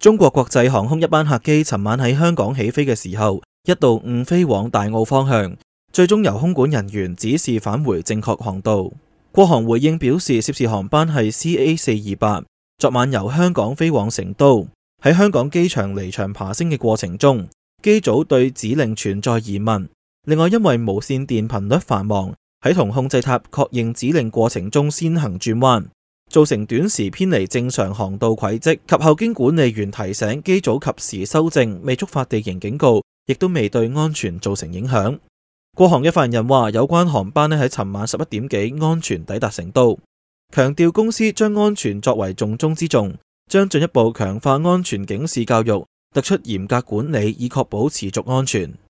中國國際航空一班客機尋晚喺香港起飛嘅時候，一度誤飛往大澳方向，最終由空管人員指示返回正確航道。國航回應表示，涉事航班係 CA428，昨晚由香港飛往成都，喺香港機場離場爬升嘅過程中，機組對指令存在疑問。另外，因為無線電頻率繁忙，喺同控制塔確認指令過程中先行轉彎，造成短時偏離正常航道軌跡，及後經管理員提醒，機組及時修正，未觸發地形警告，亦都未對安全造成影響。國航嘅發言人話，有關航班喺尋晚11點幾安全抵達成都，強調公司將安全作為重中之重，將進一步強化安全警示教育，突出嚴格管理以確保持續安全。